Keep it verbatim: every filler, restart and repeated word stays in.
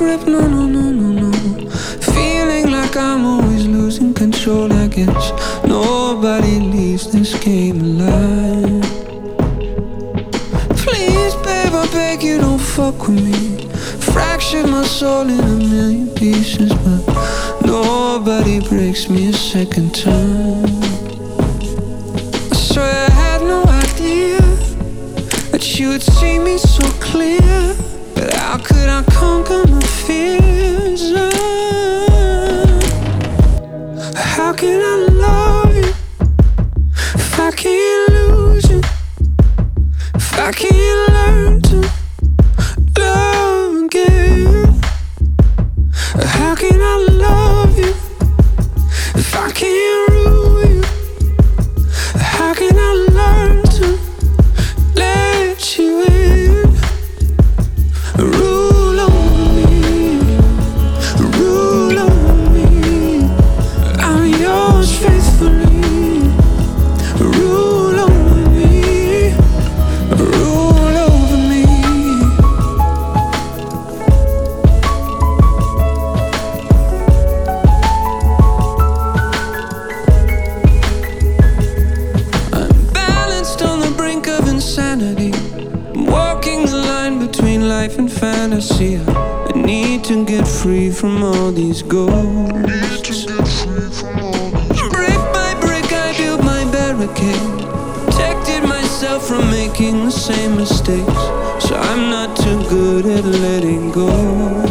grip, no, no, no, no, no. Feeling like I'm always losing control. I guess nobody leaves this game alive. Please, babe, I beg you, don't fuck with me. Fractured my soul in a million pieces, but nobody breaks me a second time. I swear I had no idea that you would see me so clear. But how could I conquer my fears? How can I love you if I can't lose you? If I can't learn to love again? How can I love you if I can't rule you? How can I learn to let you in? Rule over me, rule over me. I'm yours faithfully. Rule over me, rule over me. I'm balanced on the brink of insanity. I'm walking the line between life and fantasy. I need to get free from all these ghosts. Brick by brick I built my barricade, protected myself from making the same mistakes. So I'm not too good at letting go.